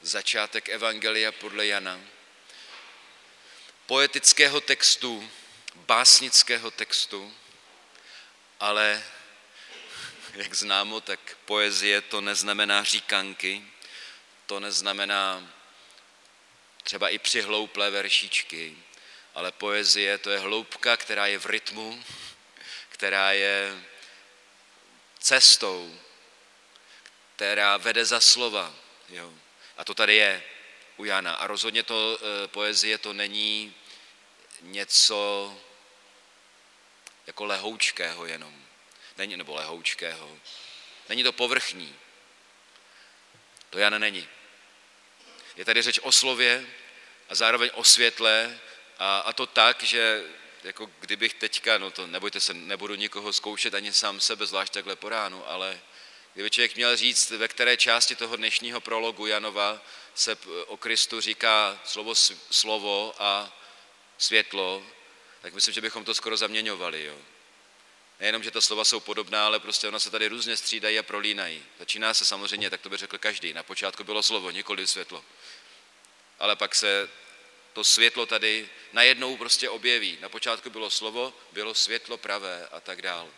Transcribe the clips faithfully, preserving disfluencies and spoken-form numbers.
začátek evangelia podle Jana. Poetického textu, básnického textu, ale jak známo, tak poezie to neznamená říkanky, to neznamená třeba i přihlouplé veršičky, ale poezie to je hloubka, která je v rytmu, která je cestou, která vede za slova. Jo. A to tady je u Jana. A rozhodně to e, poezie to není něco jako lehoučkého jenom. Není, nebo lehoučkého. Není to povrchní. To Jan není. Je tady řeč o slově a zároveň o světle a, a to tak, že jako kdybych teďka, no to nebojte se, nebudu nikoho zkoušet ani sám sebe, zvlášť takhle po ránu, ale kdyby člověk měl říct, ve které části toho dnešního prologu Janova se o Kristu říká slovo, slovo a světlo, tak myslím, že bychom to skoro zaměňovali. Jo. Nejenom, že ta slova jsou podobná, ale prostě ona se tady různě střídají a prolínají. Začíná se samozřejmě, tak to by řekl každý. Na počátku bylo slovo, nikoli světlo. Ale pak se to světlo tady najednou prostě objeví. Na počátku bylo slovo, bylo světlo pravé a tak dál.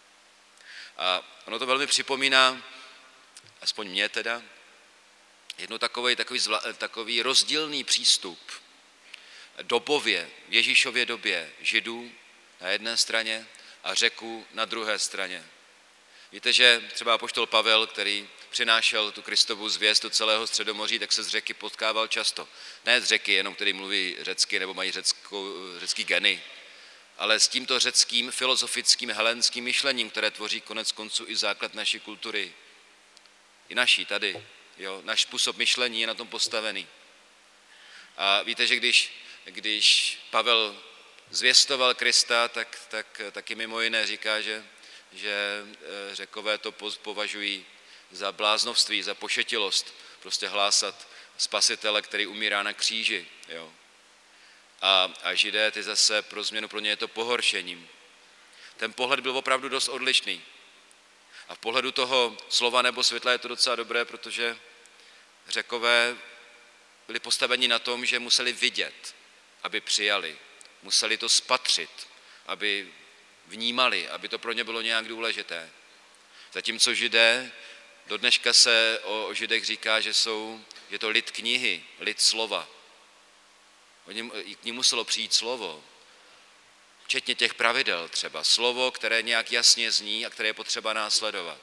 A ono to velmi připomíná, aspoň mě teda, jedno takový, takový, zvla, takový rozdílný přístup dobově, v Ježíšově době Židů na jedné straně a Řeků na druhé straně. Víte, že třeba apoštol Pavel, který přinášel tu Kristovu zvěst do celého Středomoří, tak se z Řeky potkával často. Ne z Řeky, jenom který mluví řecky nebo mají řeckou, řecký geny, ale s tímto řeckým filozofickým helenským myšlením, které tvoří konec konců i základ naší kultury. I naší tady. Jo? Náš způsob myšlení je na tom postavený. A víte, že když, když Pavel zvěstoval Krista, tak, tak taky mimo jiné říká, že, že Řekové to považují za bláznovství, za pošetilost, prostě hlásat spasitele, který umírá na kříži. Jo? A, a Židé, ty zase pro změnu, pro ně je to pohoršením. Ten pohled byl opravdu dost odlišný. A v pohledu toho slova nebo světla je to docela dobré, protože Řekové byli postaveni na tom, že museli vidět, aby přijali. Museli to spatřit, aby vnímali, aby to pro ně bylo nějak důležité. Zatímco Židé, do dneška se o, o Židech říká, že jsou, je to lid knihy, lid slova. K ní muselo přijít slovo, včetně těch pravidel třeba. Slovo, které nějak jasně zní a které je potřeba následovat.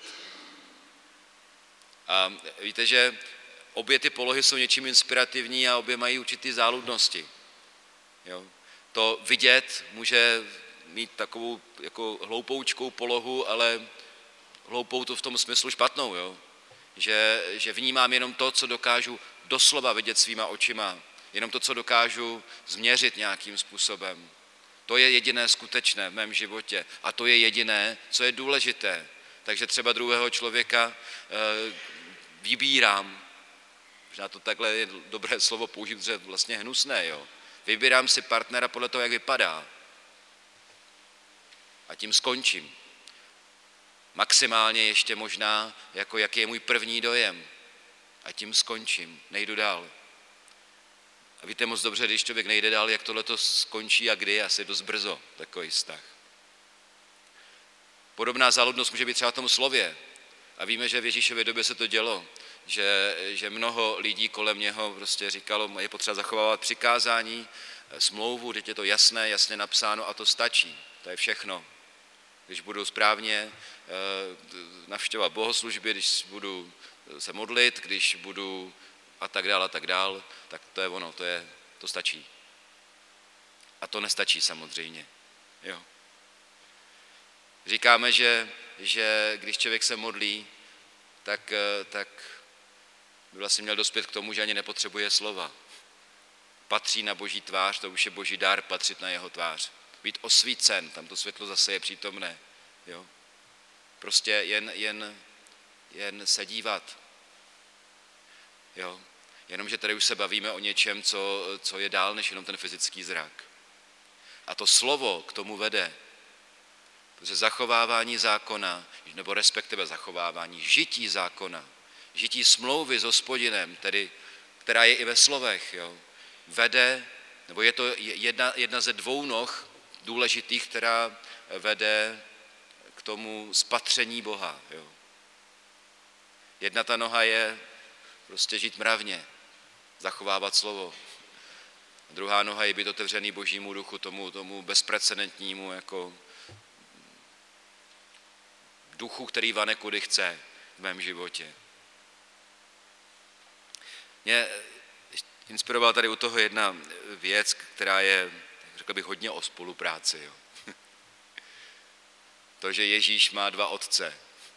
A víte, že obě ty polohy jsou něčím inspirativní a obě mají určitý záludnosti. Jo. To vidět může mít takovou jako hloupoučkou polohu, ale hloupou to v tom smyslu špatnou, jo. Že, že vnímám jenom to, co dokážu doslova vidět svýma očima, jenom to, co dokážu změřit nějakým způsobem. To je jediné skutečné v mém životě a to je jediné, co je důležité. Takže třeba druhého člověka e, vybírám, možná to takhle je dobré slovo použít, protože je vlastně hnusné, jo. Vybírám si partnera podle toho, jak vypadá. A tím skončím. Maximálně ještě možná, jako jaký je můj první dojem. A tím skončím, nejdu dál. A víte moc dobře, když člověk nejde dál, jak tohleto skončí a kdy, asi dost brzo, takový vztah. Podobná záludnost může být třeba v tom slově. A víme, že v Ježíšově době se to dělo, že, že mnoho lidí kolem něho prostě říkalo, je potřeba zachovávat přikázání, smlouvu, teď je to jasné, jasně napsáno a to stačí. To je všechno. Když budu správně navštěvovat bohoslužby, když budu se modlit, když budu a tak dál a tak dál, tak to je ono, to, je, to stačí. A to nestačí samozřejmě. Jo. Říkáme, že, že když člověk se modlí, tak, tak by vlastně měl dospět k tomu, že ani nepotřebuje slova. Patří na boží tvář, to už je boží dar, patřit na jeho tvář. Být osvícen, tam to světlo zase je přítomné. Jo. Prostě jen, jen, jen se dívat. Jo. Jenomže tady už se bavíme o něčem, co, co je dál než jenom ten fyzický zrak. A to slovo k tomu vede. Protože zachovávání zákona, nebo respektive zachovávání žití zákona, žití smlouvy s Hospodinem, tedy která je i ve slovech. Jo. Vede, nebo je to jedna, jedna ze dvou noh důležitých, která vede k tomu spatření Boha. Jo. Jedna ta noha je prostě žít mravně, zachovávat slovo. Druhá noha je být otevřený Božímu duchu, tomu, tomu bezprecedentnímu jako duchu, který vane kudy chce v mém životě. Mě inspirovala tady u toho jedna věc, která je, řekl bych, hodně o spolupráci. Jo. To, že Ježíš má dva otce.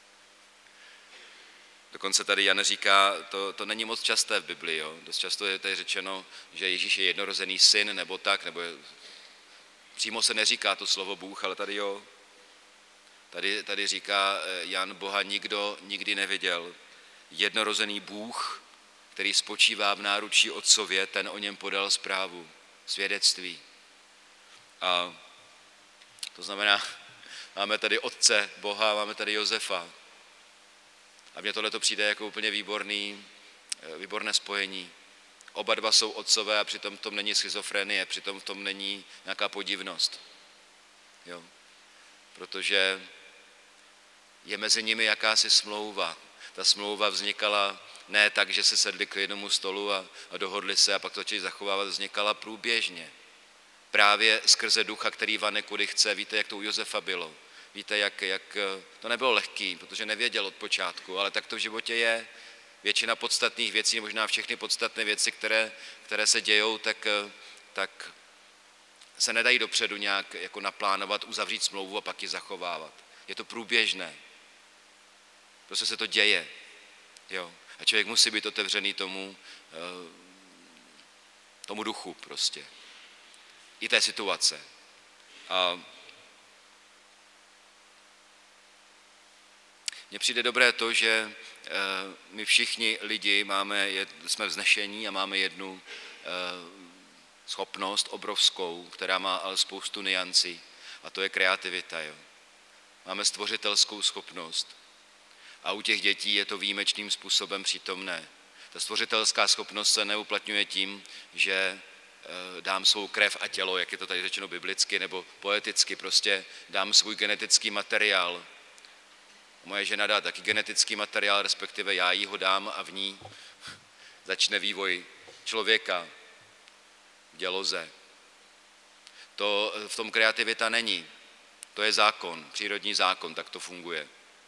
Dokonce tady Jan říká, to, to není moc časté v Biblii. Jo. Dost často je tady řečeno, že Ježíš je jednorozený syn, nebo tak, nebo je, přímo se neříká to slovo Bůh, ale tady jo. Tady, tady říká Jan, Boha nikdo nikdy neviděl. Jednorozený Bůh, který spočívá v náručí otcově, ten o něm podal zprávu, svědectví. A to znamená, máme tady otce Boha, máme tady Josefa. A mně tohle to přijde jako úplně výborný, výborné spojení. Oba dva jsou otcové a přitom v tom není schizofrenie, přitom v tom není nějaká podivnost. Jo. Protože je mezi nimi jakási smlouva. Ta smlouva vznikala ne tak, že se sedli k jednomu stolu a, a dohodli se a pak to začali zachovávat, vznikala průběžně. Právě skrze ducha, který vane kudy chce. Víte, jak to u Josefa bylo. Víte, jak, jak to nebylo lehký, protože nevěděl od počátku, ale tak to v životě je. Většina podstatných věcí, možná všechny podstatné věci, které, které se dějou, tak, tak se nedají dopředu nějak jako naplánovat, uzavřít smlouvu a pak ji zachovávat. Je to průběžné. Prostě se to děje. Jo. A člověk musí být otevřený tomu, tomu duchu prostě. I té situace. A mně přijde dobré to, že my všichni lidi máme, jsme vznešení a máme jednu schopnost obrovskou, která má ale spoustu niancí, a to je kreativita. Jo. Máme stvořitelskou schopnost. A u těch dětí je to výjimečným způsobem přítomné. Ta stvořitelská schopnost se neuplatňuje tím, že dám svou krev a tělo, jak je to tady řečeno biblicky nebo poeticky, prostě dám svůj genetický materiál. Moje žena dá taky genetický materiál, respektive já jí ho dám a v ní začne vývoj člověka, děloze. To v tom kreativita není. To je zákon, přírodní zákon, tak to funguje.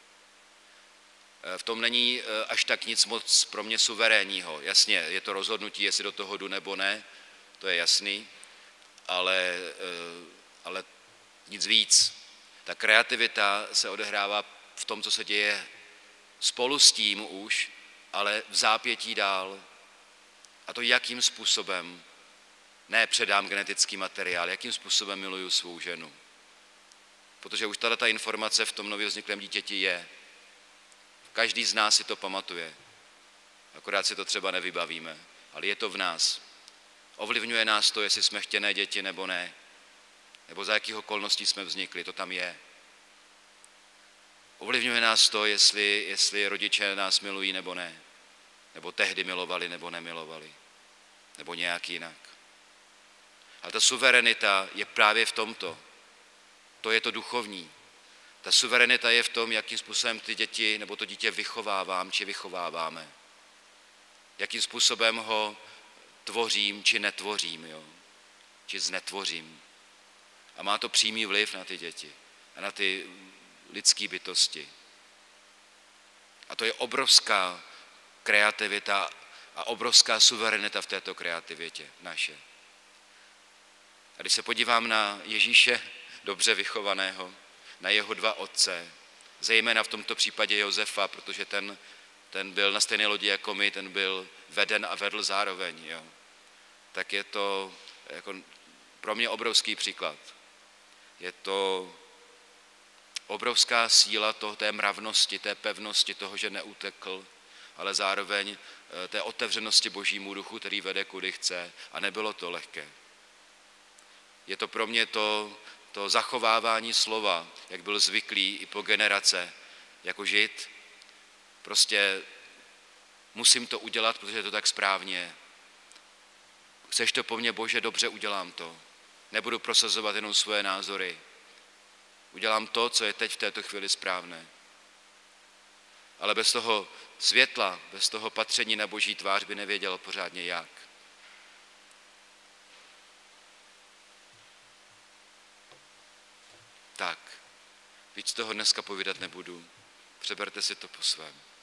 V tom není až tak nic moc pro mě suverénního. Jasně, je to rozhodnutí, jestli do toho jdu nebo ne, to je jasný, ale, ale nic víc. Ta kreativita se odehrává v tom, co se děje spolu s tím už, ale v zápětí dál. A to jakým způsobem, ne předám genetický materiál, jakým způsobem miluju svou ženu. Protože už tato informace v tom nově vzniklém dítěti je. Každý z nás si to pamatuje. Akorát si to třeba nevybavíme, ale je to v nás. Ovlivňuje nás to, jestli jsme chtěné děti nebo ne. Nebo za jakých okolností jsme vznikli, to tam je. Ovlivňuje nás to, jestli, jestli rodiče nás milují nebo ne. Nebo tehdy milovali nebo nemilovali. Nebo nějak jinak. Ale ta suverenita je právě v tomto. To je to duchovní. Ta suverenita je v tom, jakým způsobem ty děti nebo to dítě vychovávám či vychováváme. Jakým způsobem ho tvořím či netvořím, jo? Či znetvořím. A má to přímý vliv na ty děti a na ty lidské bytosti. A to je obrovská kreativita a obrovská suverenita v této kreativitě naše. A když se podívám na Ježíše dobře vychovaného, na jeho dva otce, zejména v tomto případě Josefa, protože ten, ten byl na stejné lodi jako my, ten byl veden a vedl zároveň, jo. Tak je to jako pro mě obrovský příklad. Je to obrovská síla toho, té mravnosti, té pevnosti, toho, že neutekl, ale zároveň té otevřenosti Božímu duchu, který vede kudy chce, a nebylo to lehké. Je to pro mě to, to zachovávání slova, jak byl zvyklý i po generace, jako žid. Prostě musím to udělat, protože to tak správně je. Chceš to po mně, Bože, dobře, udělám to. Nebudu prosazovat jenom svoje názory. Udělám to, co je teď v této chvíli správné. Ale bez toho světla, bez toho patření na Boží tvář by nevěděl pořádně jak. Tak, víc toho dneska povídat nebudu. Přeberte si to po svém.